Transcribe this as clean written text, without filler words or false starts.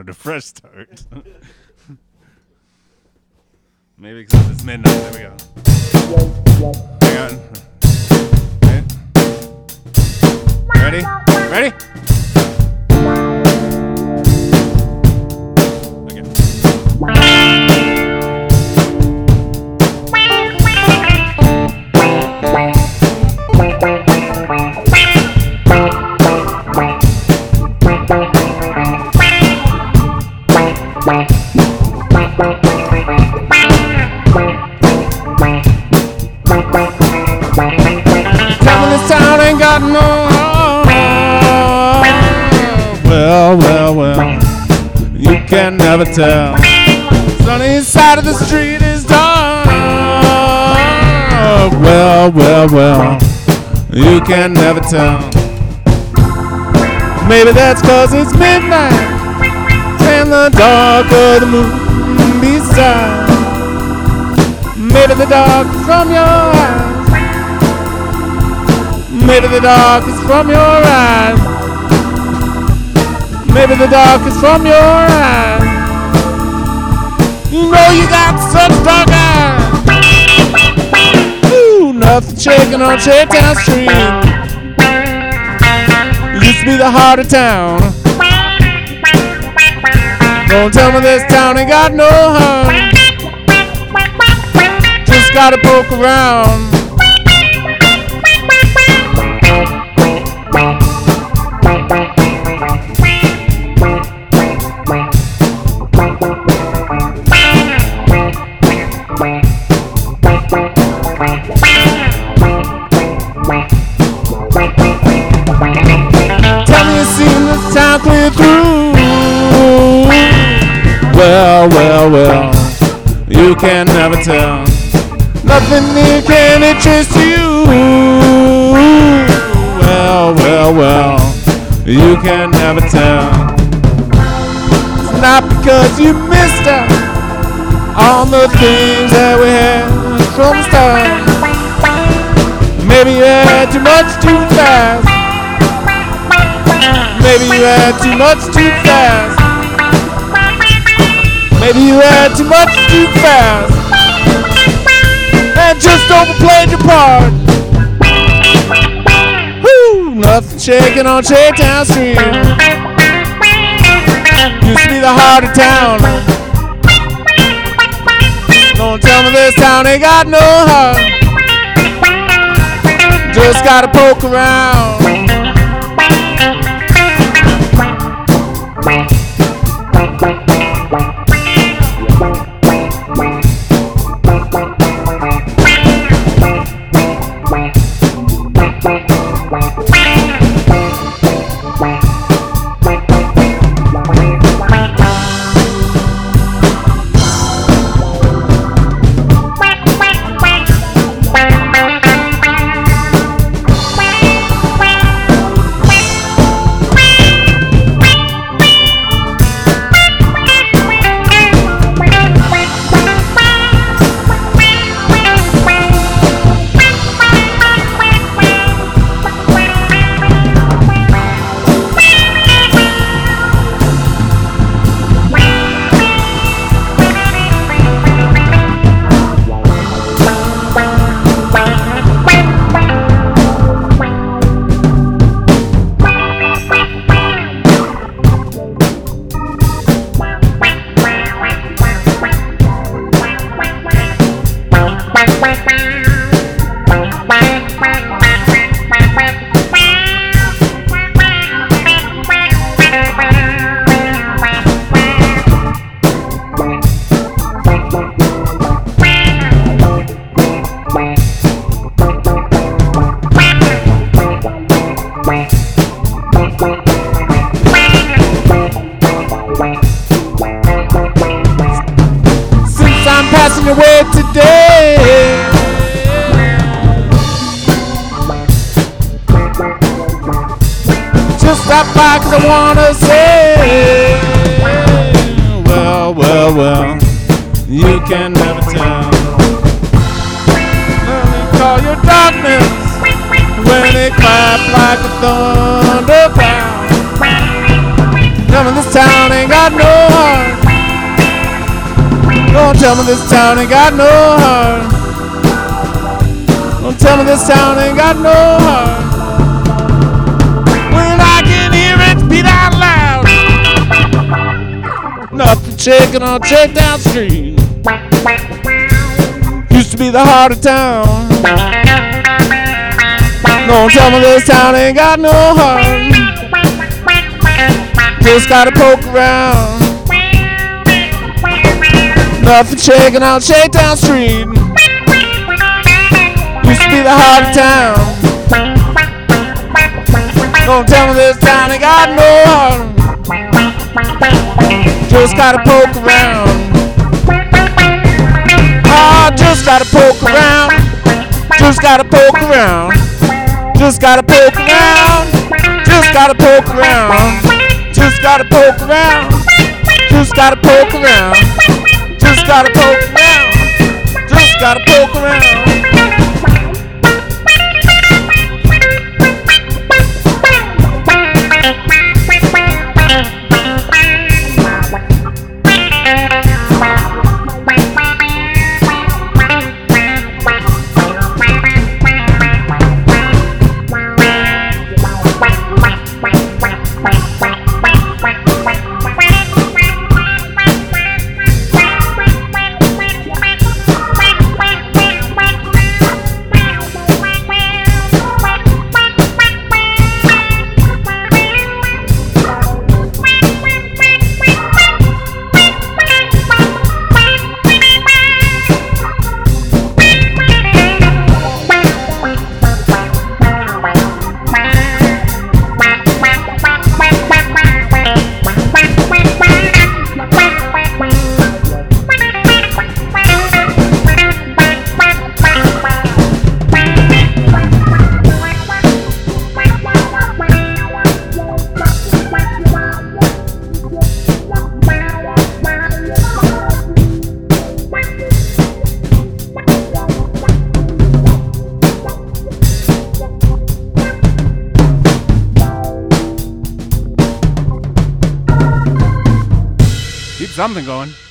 A fresh start. Maybe because it's midnight. There we go. Hang on. Ready? Ready? Got no well, you can never tell. Sunny side of the street is dark. Well, you can never tell. Maybe that's 'cause it's midnight and the dark of the moon beside. Maybe the dark is from your eyes. Maybe the dark is from your eyes. Maybe the dark is from your eyes. You know you got such dark eyes. Ooh, nothing shaking on Shakedown Street. Used to be the heart of town. Don't tell me this town ain't got no heart. Just gotta poke around. Tell me you seen this town clear through. Well, you can never tell. Nothing here can interest you. Well, you can never tell. It's not because you missed out on the things that we had from the start. Maybe you had too much too fast. Maybe you had too much too fast. Maybe you had too much too fast. And just overplayed your part. Woo! Nothing shaking on Shakedown Street. Used to be the heart of town. Don't tell me this town ain't got no heart. Just gotta poke around. Since I'm passing your way today, just stop by 'cause I wanna say, well, you can never tell. Let me call your darkness when it clap like a thundercloud. Coming this this town ain't got no heart. Don't tell me this town ain't got no heart. Don't tell me this town ain't got no heart. When I can hear it beat out loud. Nothing shaking on Shakedown Street. Used to be the heart of town. Don't tell me this town ain't got no heart. Just gotta poke around. Nothing shaking on Shakedown Street. Used to be the heart of town. Don't tell me this town ain't got no heart. Just gotta poke around. Oh, just gotta poke around. Just gotta poke around. Just gotta poke around. Just gotta poke around. Just gotta poke around. Just gotta poke around. Just gotta poke around. Just gotta poke around. Keep something going.